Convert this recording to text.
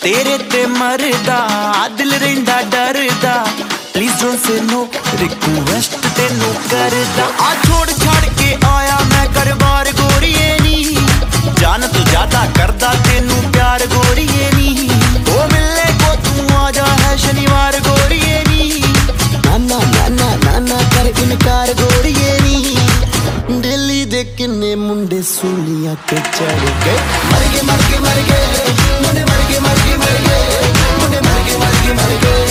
तेरे ते मरदा दिल रहिंदा डरदा please don't say no request तेनू करदा आ छोड़ छाड़ के आया मैं घर बार गोरिए नी जान तो ज्यादा करदा तेनू प्यार गोरिए नी ओ मिलने को तू आजा है शनिवार गोरिए नी नाना नाना नाना कर इनकार गोरिए नी दिल्ली दे किन्ने मुंडे सूलियां ते चढ़ गए मर गए मुंडे मर गए मुंडे मर गए